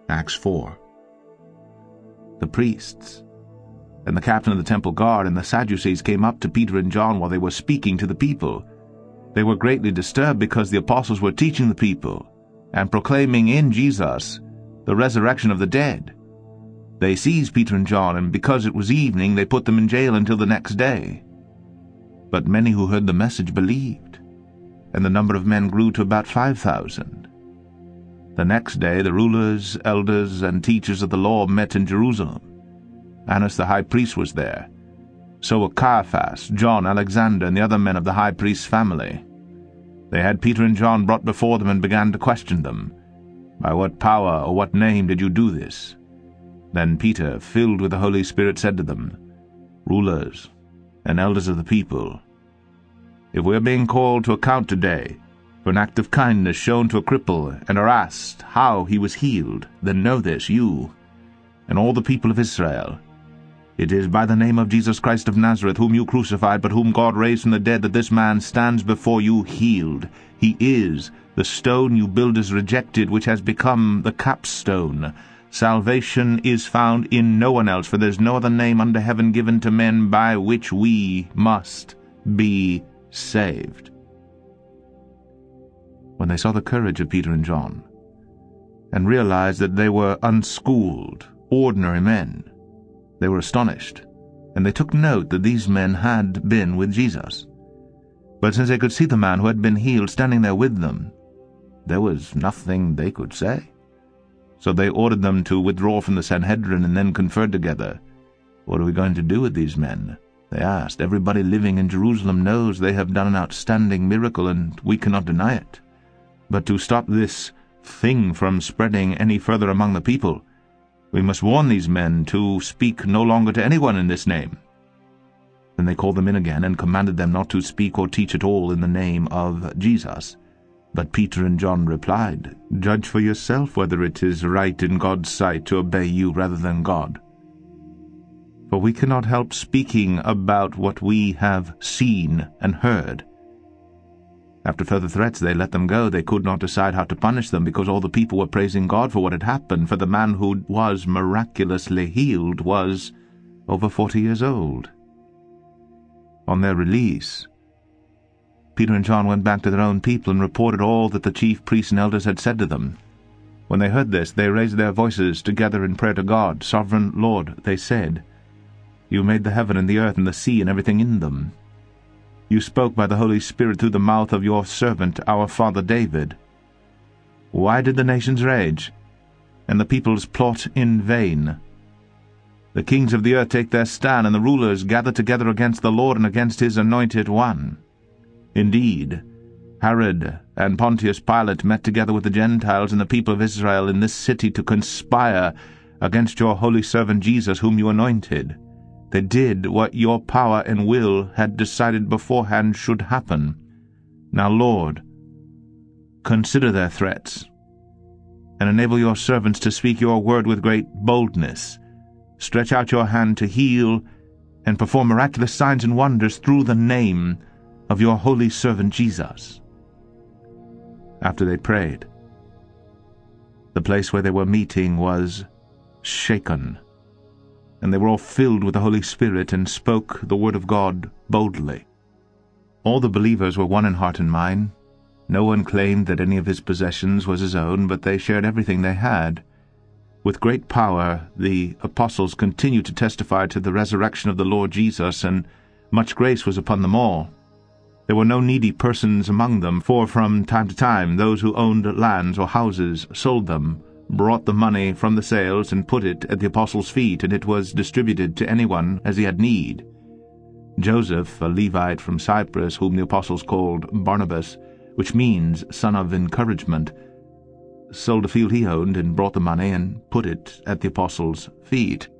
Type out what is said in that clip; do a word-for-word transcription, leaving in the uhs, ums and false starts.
Acts four. The priests and the captain of the temple guard and the Sadducees came up to Peter and John while they were speaking to the people. They were greatly disturbed because the apostles were teaching the people and proclaiming in Jesus the resurrection of the dead. They seized Peter and John, and because it was evening, they put them in jail until the next day. But many who heard the message believed, and the number of men grew to about five thousand. The next day the rulers, elders, and teachers of the law met in Jerusalem. Annas the high priest was there. So were Caiaphas, John, Alexander, and the other men of the high priest's family. They had Peter and John brought before them and began to question them. By what power or what name did you do this? Then Peter, filled with the Holy Spirit, said to them, Rulers and elders of the people, if we are being called to account today for an act of kindness shown to a cripple, and are asked how he was healed, then know this, you and all the people of Israel. It is by the name of Jesus Christ of Nazareth, whom you crucified, but whom God raised from the dead, that this man stands before you healed. He is the stone you builders rejected, which has become the capstone. Salvation is found in no one else, for there is no other name under heaven given to men by which we must be saved. When they saw the courage of Peter and John, and realized that they were unschooled, ordinary men, they were astonished, and they took note that these men had been with Jesus. But since they could see the man who had been healed standing there with them, there was nothing they could say. So they ordered them to withdraw from the Sanhedrin, and then conferred together. What are we going to do with these men? They asked. Everybody living in Jerusalem knows they have done an outstanding miracle, and we cannot deny it. But to stop this thing from spreading any further among the people, we must warn these men to speak no longer to anyone in this name. Then they called them in again, and commanded them not to speak or teach at all in the name of Jesus. But Peter and John replied, Judge for yourself whether it is right in God's sight to obey you rather than God. For we cannot help speaking about what we have seen and heard. After further threats they let them go. They could not decide how to punish them, because all the people were praising God for what had happened, for the man who was miraculously healed was over forty years old. On their release, Peter and John went back to their own people and reported all that the chief priests and elders had said to them. When they heard this, they raised their voices together in prayer to God. Sovereign Lord, they said, You made the heaven and the earth and the sea and everything in them. You spoke by the Holy Spirit through the mouth of your servant, our father David. Why did the nations rage, and the peoples plot in vain? The kings of the earth take their stand, and the rulers gather together against the Lord and against his anointed one. Indeed, Herod and Pontius Pilate met together with the Gentiles and the people of Israel in this city to conspire against your holy servant Jesus, whom you anointed. They did what your power and will had decided beforehand should happen. Now, Lord, consider their threats, and enable your servants to speak your word with great boldness. Stretch out your hand to heal and perform miraculous signs and wonders through the name of your holy servant Jesus. After they prayed, the place where they were meeting was shaken, and they were all filled with the Holy Spirit and spoke the word of God boldly. All the believers were one in heart and mind. No one claimed that any of his possessions was his own, but they shared everything they had. With great power the apostles continued to testify to the resurrection of the Lord Jesus, and much grace was upon them all. There were no needy persons among them, for from time to time those who owned lands or houses sold them, brought the money from the sales, and put it at the apostles' feet, and it was distributed to anyone as he had need. Joseph, a Levite from Cyprus, whom the apostles called Barnabas, which means son of encouragement, sold a field he owned, and brought the money and put it at the apostles' feet.